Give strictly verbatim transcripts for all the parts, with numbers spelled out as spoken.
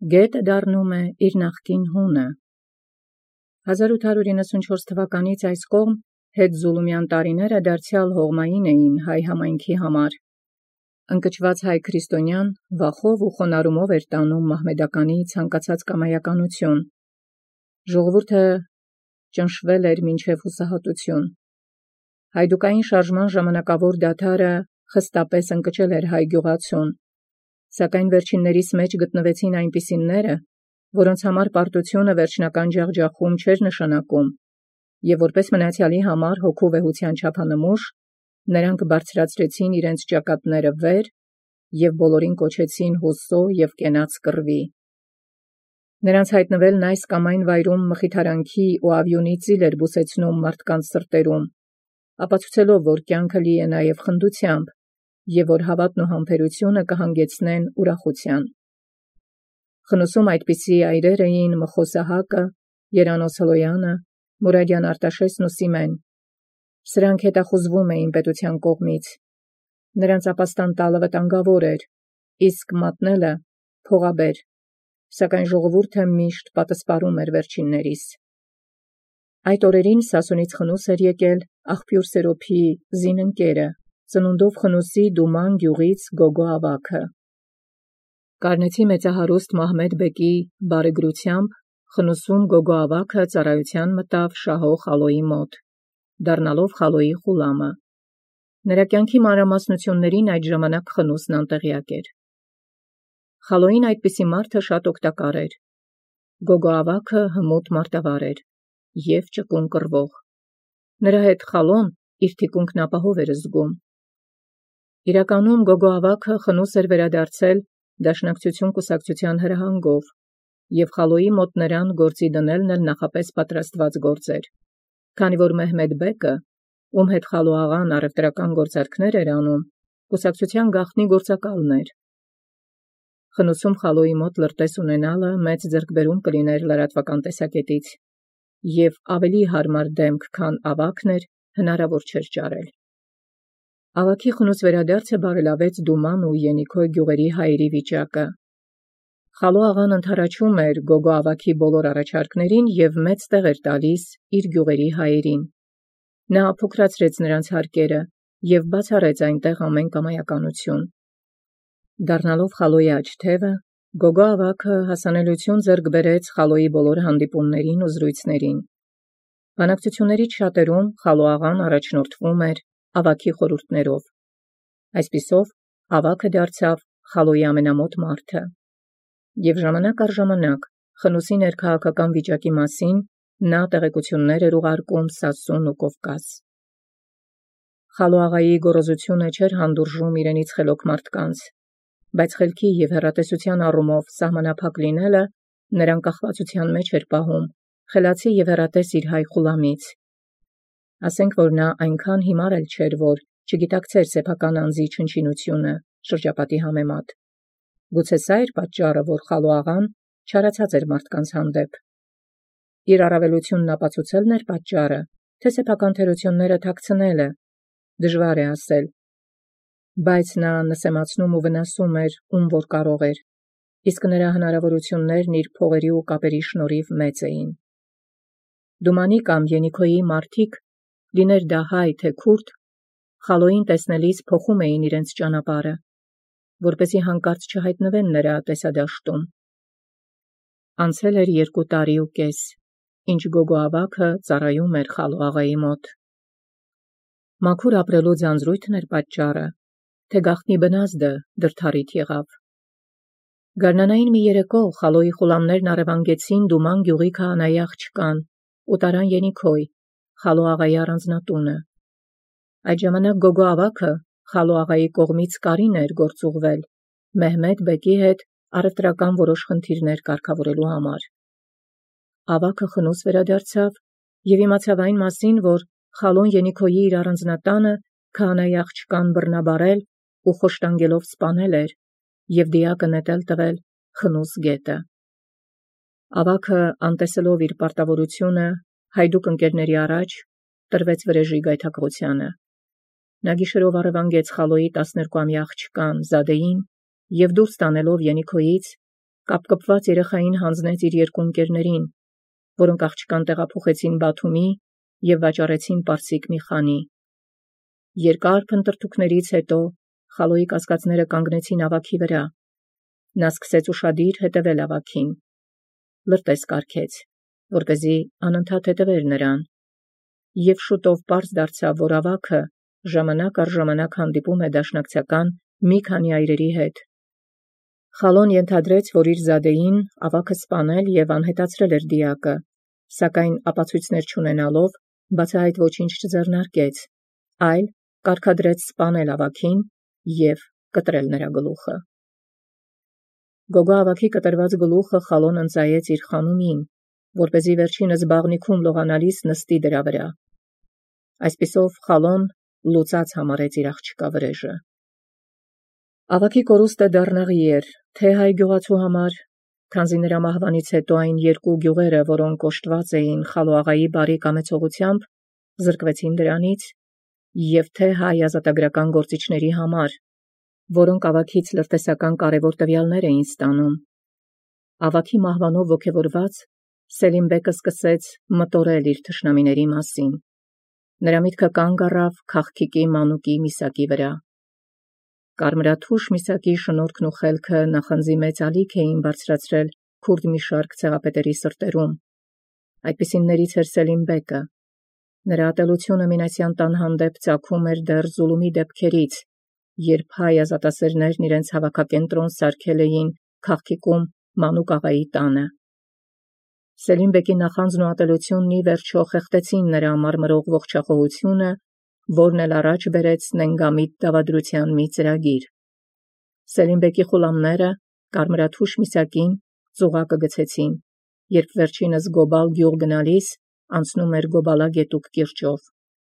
գետը դառնում է իր նախկին հունը։ հազար ութ հարյուր իննսունչորս թվականից այս կողմ հետզուլումյան տարիները դարձյալ հողմային էին հայ համայնքի համար։ Ընկճված հայ քրիստոնյան վախով ու խոնարհումով էր տանում մահմեդականի ցանկացած կամայականություն։ Ժողովուրդը ճնշվել էր մինչև հուսահատություն։ Հայդուկային շարժման ժամանակավոր դադարը խստապես ընկճել էր հայ գյուղացուն, սակայն վերջիններիս մեջ գտնվեցին այնպիսիները, որոնց համար պարտությունը վերջնական ջախջախում չէր նշանակում, եւ որպես մնացյալի համար հոգու վեհության չափանմուշ, նրանք բարձրացրեցին իրենց ճակատները վեր եւ բոլորին կոչեցին հուսո եւ կենաց կռվի։ Նրանց հայտնվելն այս կամ այն վայրում մխիթարանքի ու ավյունի ծիլ էր բուսեցնում մարդկանց սրտերում, ապացուցելով, որ կյանքը լի է նաեւ խնդությամբ, եւ որ հավատն ու համբերությունը կհանգեցնեն ուրախության։ Խնուսում այդպիսի այրեր էին Մխոս Սահակը, Երանոս Հլոյանը, Մուրադյան Արտաշեսն ու Սիմեն։ Սրանք հետախուզվում էին պետության կողմից։ Նրանց ապաստան տալը վտանգավոր էր, իսկ մատնելը փողաբեր, սակայն ժողովուրդը միշտ պատասպարում էր վերջիններիս։ Այդ օրերին Սասունից խնուս էր եկել աղբյուր Սերոփի զինընկերը, ծնունդով խնուսի Դուման գյուղից Գոգո ավագը։ Կարնեցի մեծահարուստ Մահմեդ բեկի բարեգրությամբ խնուսում Գոգո ավագը ծառայության մտավ Շահո Խալոյի մոտ, դառնալով Խալոյի ղուլամը։ Նրա կյանքի մանրամասնություններին այդ ժամանակ խնուսն անտեղյակ էր։ Խալոյին այդպիսի մարդը շատ օգտակար էր։ Գոգո ավագը հմուտ մարտավար էր և ճկուն կռվող։ Նրա հետ Խալոն իր թիկունքն ապահով էր զգում։ Իրականում Գոգո ավագը խնուս էր վերադարձել Դաշնակցություն կուսակցության հրահանգով, և Խալոյի մոտ նրան գործի դնելն էլ նախապես պատրաստված գործ էր, քանի որ Մեհմեդ բեկը, ում հետ Խալո աղան առևտրական գործարքներ էր անում, կուսակցության գաղտնի գործակալն էր։ Խնուսում Խալոյի մոտ լրտես ունենալը մեծ ձեռքբերում կլիներ լրատվական տեսակետից, և ավելի հարմար դեմք, քան ավագն էր, հնարավոր չէր ճարել։ Ավագի խնուս վերադարձը բարելավեց Դուման ու Ենիքոյ գյուղերի հայերի վիճակը։ Խալո աղան ընդառաջում էր Գոգո ավագի բոլոր առաջարկներին և մեծ տեղ էր տալիս իր գյուղերի հայերին։ Նա փոքրացրեց նրանց հարկերը և բացառեց այնտեղ ամեն կամայականություն։ Դառնալով Խալոյի աջ թևը, Գոգո ավագը հասանելիություն ձեռք բերեց Խալոյի բոլոր հանդիպումներին ու զրույցներին։ Բանակցություններից շատերում Խալո աղան առաջնորդվում էր ավագի խորհուրդներով։ Այսպիսով ավագը դարձավ Խալոյի ամենամոտ մարդը։ Եվ ժամանակ առ ժամանակ խնուսի ներքաղաքական վիճակի մասին նա տեղեկություններ էր ուղարկում Սասուն ու Կովկաս։ Խալո աղայի գոռոզությունը չէր հանդուրժում իրենից խելոք մարդկանց, բայց խելքի և հեռատեսության առումով սահմանափակ լինելը նրան կախվածության մեջ էր պահում, խելացի և հեռատես իր հայ ղուլամից։ Ասենք, որ նա այնքան հիմար էլ չէր, որ չգիտակցեր սեփական անձի չնչինությունը շրջապատի համեմատ։ Գուցե սա էր պատճառը, որ Խալո աղան չարացած էր մարդկանց հանդեպ։ Իր առավելությունն ապացուցելն էր պատճառը, թե սեփական թերությունները թաքցնելը, դժվար է ասել, բայց նա նսեմացնում ու վնասում էր, ում որ կարող էր, իսկ նրա հնարավորություններն իր փողերի ու կապերի շնորհիվ մեծ էին։ Դումանի կամ Ենիքոյի մարդիկ, լիներ դա հայ թե քուրդ, Խալոյին տեսնելիս փոխում էին իրենց ճանապարհը, որպեսզի հանկարծ չհայտնվեն նրա տեսադաշտում։ Անցել էր երկու տարի ու կես, ինչ Գոգո ավագը ծառայում էր Խալո աղայի մոտ։ Մաքուր ապրելու ձանձրույթն էր պատճառը, թե գաղտնի բնազդը դրդառիթ եղավ։ Գարնանային մի երեկո Խալոյի ղուլամներն առևանգեցին Դուման գյուղի քահանայի աղջկան ու տարան Ենիքոյ, Խալո աղայի առանձնատունը։ Այդ ժամանակ Գոգո ավագը Խալո աղայի կողմից կարին էր գործուղվել Մեհմեդ բեկի հետ առևտրական որոշ խնդիրներ կարգավորելու համար։ Ավագը խնուս վերադարձավ և իմացավ այն մասին, որ Խալոն Ենիքոյի իր առանձնատանը քահանայի աղջկան բռնաբարել ու խոշտանգելով սպանել էր և դիակը նետել տվել Խնուս գետը։ Ավագը, անտեսելով իր պարտավորությունը հայդուկ ընկերների առաջ, տրվեց վրեժի գայթակղությանը։ Նա գիշերով առևանգեց Խալոյի տասներկուամյա աղջկան Զադեին և դուրս տանելով Ենիքոյից կապկպված երեխային հանձնեց իր երկու ընկերներին, որոնք աղջկան տեղափոխեցին Բաթումի և վաճառեցին պարսիկ մի խանի։ Երկար փնտրտուքներից հետո Խալոյի կասկածները կանգնեցին ավագի վրա։ Նա սկսեց ուշադիր հետևել ավագին, լրտես կարգեց, որպեսզի անընդհատ հետևեր նրան, և շուտով պարզ դարձավ, որ ավագը ժամանակ առ ժամանակ հանդիպում է դաշնակցական մի քանի այրերի հետ։ Խալոն ենթադրեց, որ իր զադեին ավագը սպանել և անհետացրել էր դիակը, սակայն ապացույցներ չունենալով բացահայտ ոչինչ չձեռնարկեց, այլ կարգադրեց սպանել ավագին և կտրել նրա գլուխը։ Գոգա ավագի կտրված գլուխը Խալոն ընծայեց իր խանումին, որպեսզի վերջինս բաղնիքում լողանալիս նստի դրա վրա։ Այսպիսով Խալոն լուծած համարեց իր աղջկա վրեժը։ Ավագի կորուստը դառնաղի էր թե հայ գյուղացու համար, քանզի նրա մահվանից հետո այն երկու գյուղերը, որոնք օժտված էին Խալո աղայի բարի կամեցողությամբ, զրկվեցին դրանից, և թե հայ ազատագրական գործիչների համար, որոնք ավագից լրտեսական կարևոր տվյալներ էին ստանում։ Ավագի մահվանով ոգևորված Սելիմ բեկը սկսեց մտորել իր թշնամիների մասին։ Նրա միտքը կանգ առավ քաղքիկի մանուկի միսակի վրա։ Կարմրաթուշ միսակի շնորհքն ու խելքը նախանձի մեծ ալիք էին բարձրացրել քուրդ մի շարք ցեղապետերի սրտերում։ Այդպիսիններից էր Սելիմ բեկը։ Նրա ատելությունը Մինասյան տան հանդեպ ծագում էր դեռ զուլումի դեպքերից, երբ հայ ազատասերներն իրենց հավաքակենտրոն սարքել էին քաղքիկում մանուկ աղայի տանը։ Սելիմ բեկի նախանձն ու ատելությունն ի վերջո խեղդեցին նրա մարմրող ողջախոհությունը, որն էլ առաջ բերեց նենգամիտ դավադրության մի ծրագիր։ Սելիմ բեկի խուլամները կարմրաթուշ միսակին ծուղակը գցեցին, երբ վերջինս Գոբալ գյուղ գնալիս անցնում էր Գոբալա գետուկ կիրճով։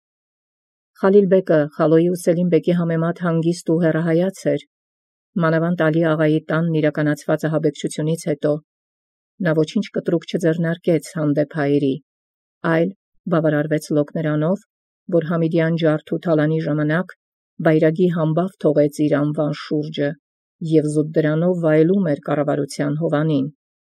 Խալիլ բեկը Խալոյի ու Սելիմ բեկի համեմատ հանգիստ ու հեռահայաց էր, մանավանդ Ալի աղայի տանն իրականացված ահաբեկչությունից հետո։ Նա ոչինչ կտրուկ չձեռնարկեց հանդեպ հայերի, այլ բավարարվեց լոկ նրանով, որ Համիդյան ջարդ ու թալանի ժամանակ վայրագի համբավ թողեց իր անվան շուրջը և զուտ դրանով վայելում էր կառավարության հովանին։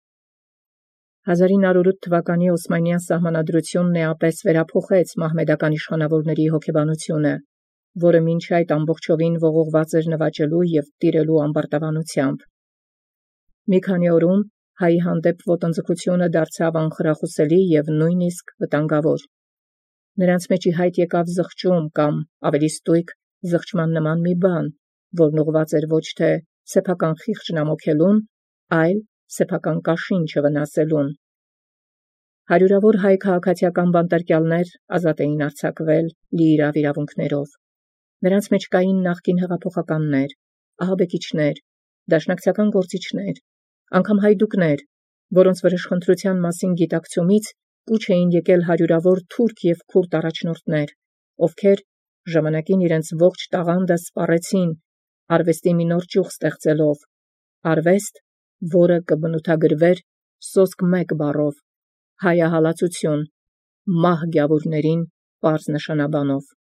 հազար ինը հարյուր ութ թվականի Օսմանյան սահմանադրությունն էապես վերափոխեց մահմեդական իշխանավորների հոգեբանությունը, որը մինչ այդ ամբողջովին ողողված էր նվաճելու և տիրելու ամբարտավանությամբ։ Մի քանի օրում հայի հանդեպ ոտնձգությունը դարձավ անխրախուսելի և նույնիսկ վտանգավոր։ Նրանց մեջ ի հայտ եկավ զղջում կամ ավելի ստույգ զղջման նման մի բան, որն ուղղված էր ոչ թե սեփական խիղճն ամոքելուն, այլ սեփական կաշին չվնասելուն։ Հարյուրավոր հայ քաղաքացիական բանտարկյալներ ազատ էին արձակվել լիիրավ իրավունքներով։ Նրանց մեջ կային նախկին հեղափոխականներ, ահաբեկիչներ, դաշնակցական գործիչներ, անգամ հայդուկներ, որոնց վրեժխնդրության մասին գիտակցումից կուչ էին եկել հարյուրավոր թուրք և քուրդ առաջնորդներ, ովքեր ժամանակին իրենց ողջ տաղանդը սպառեցին արվեստի մի նոր ճյուղ ստեղծելով, արվեստ, որը կբնութագրվեր սոսկ մեկ բառով՝ հայահալածություն, մահ գյավուրներին պարզ նշանաբանով։